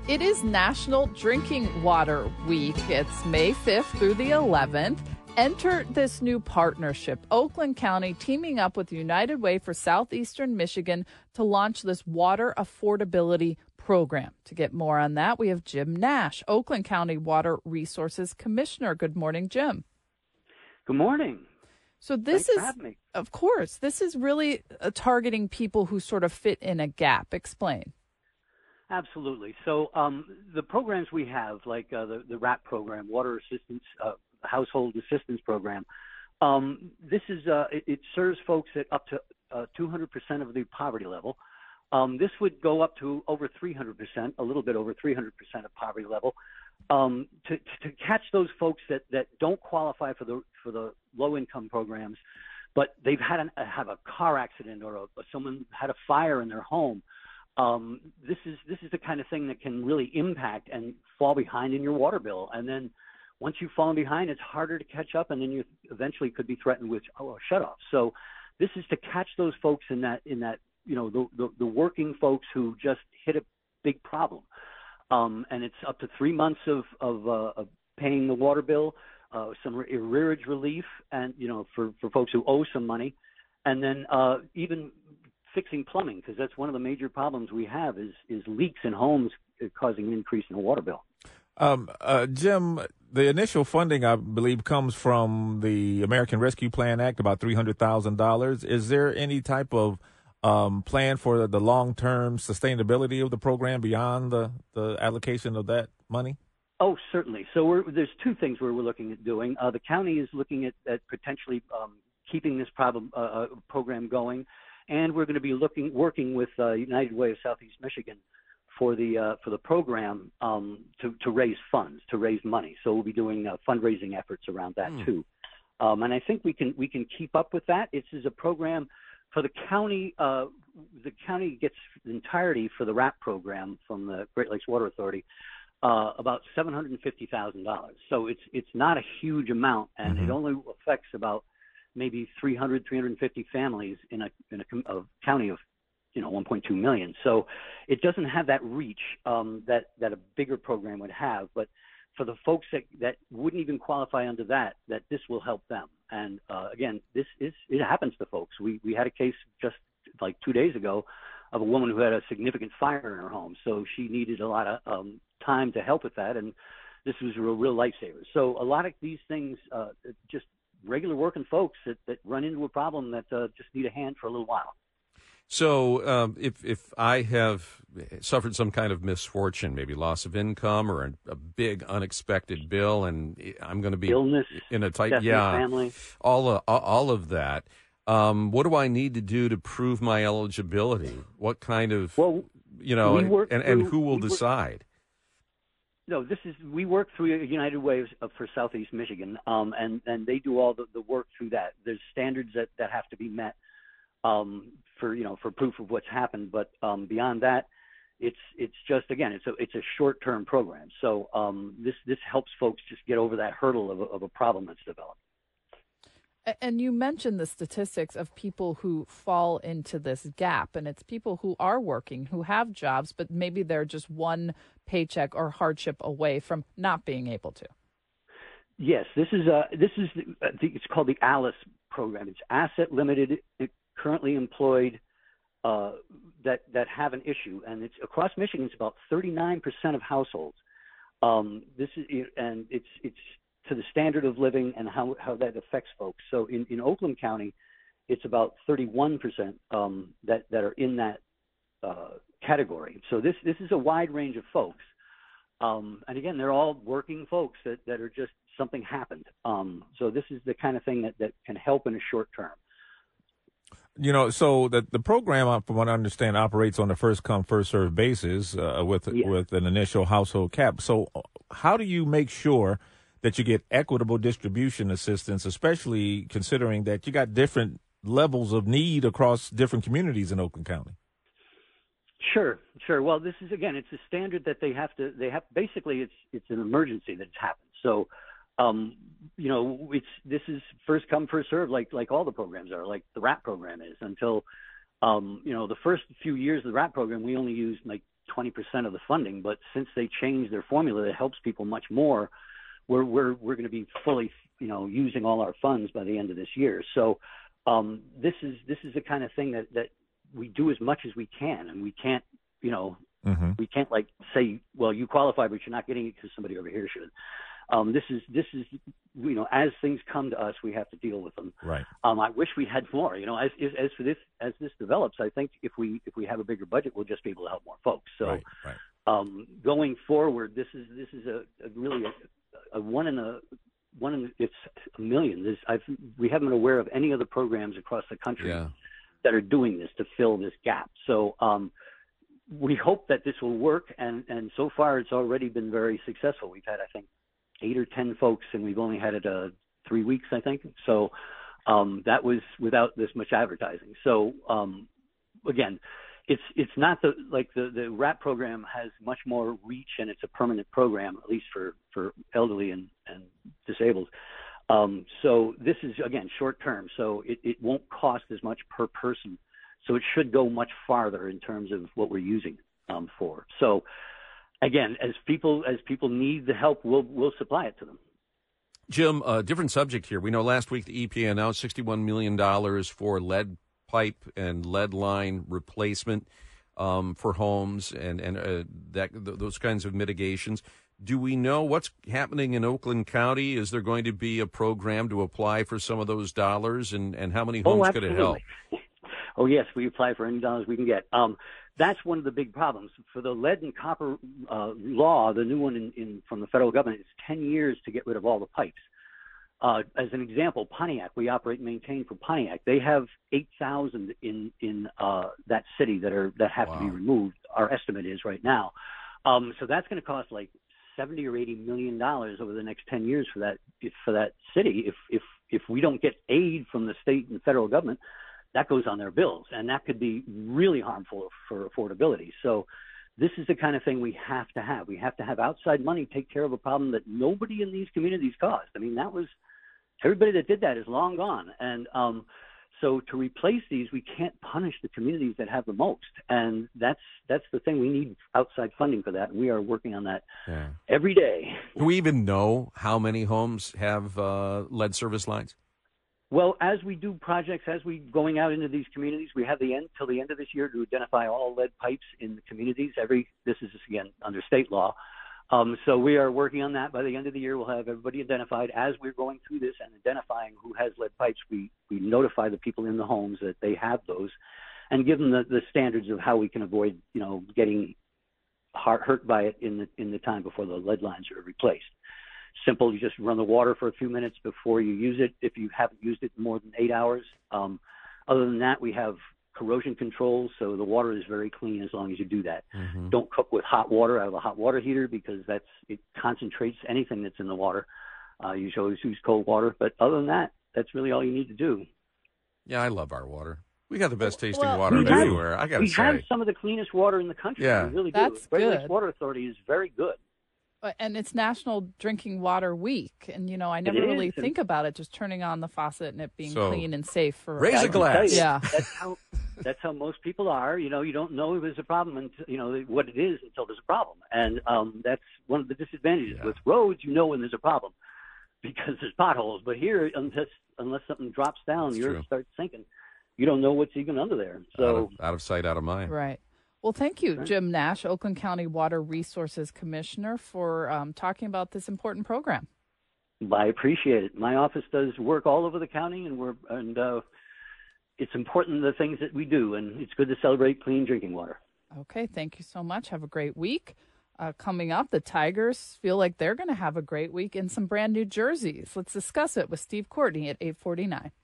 It is National Drinking Water Week. It's May 5th through the 11th. Enter this new partnership. Oakland County teaming up with United Way for Southeastern Michigan to launch this water affordability program. To get more on that, we have Jim Nash, Oakland County Water Resources Commissioner. Good morning, Jim. Good morning. So this is, of course, this is really targeting people who sort of fit in a gap. Explain. Absolutely. So the programs we have, like the RAP program, Water Assistance, Household Assistance Program, this is it serves folks at up to 200% of the poverty level. This would go up to over 300%, a little bit over 300% of poverty level, to catch those folks that don't qualify for the low income programs, but they've had have a car accident or someone had a fire in their home. This is the kind of thing that can really impact and fall behind in your water bill. And then once you've fallen behind, it's harder to catch up, and then you eventually could be threatened with a shutoff. So this is to catch those folks in that the working folks who just hit a big problem. And it's up to 3 months of paying the water bill, some arrearage relief, and for folks who owe some money, and then even fixing plumbing, because that's one of the major problems we have is leaks in homes causing an increase in the water bill. Jim, the initial funding, I believe, comes from the American Rescue Plan Act, about $300,000. Is there any type of plan for the long-term sustainability of the program beyond the allocation of that money? Oh, certainly. So there's two things we're looking at doing. The county is looking at potentially keeping this program going. And we're going to be working with United Way of Southeast Michigan for the program to raise funds, to raise money. So we'll be doing fundraising efforts around that too. And I think we can keep up with that. This is a program for the county. The county gets the entirety for the RAP program from the Great Lakes Water Authority, about $750,000. So it's not a huge amount, and it only affects about maybe 350 families in a county of 1.2 million. So it doesn't have that reach that a bigger program would have. But for the folks that wouldn't even qualify under that this will help them. And again, it happens to folks. We had a case just like 2 days ago of a woman who had a significant fire in her home. So she needed a lot of time to help with that, and this was a real lifesaver. So a lot of these things just regular working folks that run into a problem that just need a hand for a little while. So if I have suffered some kind of misfortune, maybe loss of income or a big unexpected bill, and I'm going to be illness, in a tight family, all of that, what do I need to do to prove my eligibility? What kind of and who will decide? No, we work through United Way for Southeast Michigan, and they do all the work through that. There's standards that have to be met for proof of what's happened, but beyond that, it's just it's a short-term program. So this helps folks just get over that hurdle of a problem that's developed. And you mentioned the statistics of people who fall into this gap, and it's people who are working, who have jobs, but maybe they're just one paycheck or hardship away from not being able to. Yes, this is it's called the ALICE program. It's asset limited, currently employed that have an issue, and it's across Michigan. It's about 39% of households. It's to the standard of living and how that affects folks. So in Oakland County, it's about 31% that are in that category. So this is a wide range of folks. And again, they're all working folks that are just something happened. So this is the kind of thing that can help in a short term. So the program, from what I understand, operates on a first come, first served basis with an initial household cap. So how do you make sure that you get equitable distribution assistance, especially considering that you got different levels of need across different communities in Oakland County? Sure. Well, this is, again, it's a standard that they have basically it's an emergency that's happened. So, this is first come, first serve, like all the programs are, like the RAP program is, until, the first few years of the RAP program, we only used like 20% of the funding, but since they changed their formula that helps people much more, we're going to be fully, using all our funds by the end of this year. So this is the kind of thing that we do as much as we can, and we can't, we can't like say, well, you qualify, but you're not getting it because somebody over here should. This is as things come to us, we have to deal with them. Right. I wish we had more. As this develops, I think if we have a bigger budget, we'll just be able to help more folks. So, right. Going forward, this is a really a one in it's a million. We haven't been aware of any other programs across the country that are doing this to fill this gap. So we hope that this will work, and so far it's already been very successful. We've had, I think, 8 or 10 folks, and we've only had it 3 weeks, I think. So that was without this much advertising. So again, it's not the RAP program has much more reach, and it's a permanent program, at least for elderly and disabled. So this is, again, short term. So it won't cost as much per person. So it should go much farther in terms of what we're using for. So again, as people need the help, we'll supply it to them. Jim, different subject here. We know last week the EPA announced $61 million for lead pipe and lead line replacement for homes and those kinds of mitigations. Do we know what's happening in Oakland County? Is there going to be a program to apply for some of those dollars, and how many homes could it help? Oh, yes, we apply for any dollars we can get. That's one of the big problems. For the lead and copper law, the new one from the federal government, it's 10 years to get rid of all the pipes. As an example, Pontiac, we operate and maintain for Pontiac. They have 8,000 in that city that have to be removed. Our estimate is right now. So that's going to cost like $70 or $80 million over the next 10 years for that city. If we don't get aid from the state and federal government, that goes on their bills, and that could be really harmful for affordability. So this is the kind of thing we have to have. We have to have outside money take care of a problem that nobody in these communities caused. I mean, everybody that did that is long gone. And so to replace these, we can't punish the communities that have the most. And that's the thing. We need outside funding for that, and we are working on that every day. Do we even know how many homes have lead service lines? Well, as we do projects, as we going out into these communities, we have till the end of this year to identify all lead pipes in the communities. This is, again, under state law. So we are working on that. By the end of the year, we'll have everybody identified. As we're going through this and identifying who has lead pipes, we notify the people in the homes that they have those and give them the standards of how we can avoid, getting hurt by it in the time before the lead lines are replaced. Simple, you just run the water for a few minutes before you use it if you haven't used it more than 8 hours. Other than that, we have corrosion controls, so the water is very clean as long as you do that. Mm-hmm. Don't cook with hot water. I have a hot water heater because it concentrates anything that's in the water. You should always use cold water. But other than that, that's really all you need to do. Yeah, I love our water. We got the best tasting water everywhere, I got to say. We have some of the cleanest water in the country. Yeah. We really do. That's the Great good. Lakes Water Authority is very good. And it's National Drinking Water Week, and I never really think about it, just turning on the faucet and it being clean and safe for raise a glass. Yeah, that's how most people are. You don't know there's a problem until what it is until there's a problem, and that's one of the disadvantages with roads. When there's a problem because there's potholes, but here unless something drops down, you start sinking. You don't know what's even under there. So out of sight, out of mind. Right. Well, thank you, Jim Nash, Oakland County Water Resources Commissioner, for talking about this important program. I appreciate it. My office does work all over the county, and it's important, the things that we do, and it's good to celebrate clean drinking water. Okay, thank you so much. Have a great week. Coming up, the Tigers feel like they're going to have a great week in some brand new jerseys. Let's discuss it with Steve Courtney at 8:49.